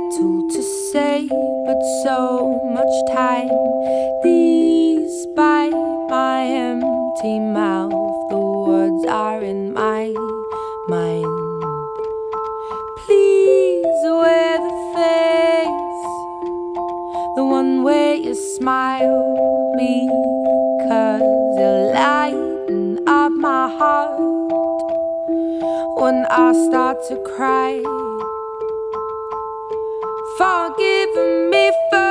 little to say, but so much time. Despite my empty mouth, the words are in my mind. Please wear the face, the one where you smile, because you lighten up my heart when I start to cry. Forgive me for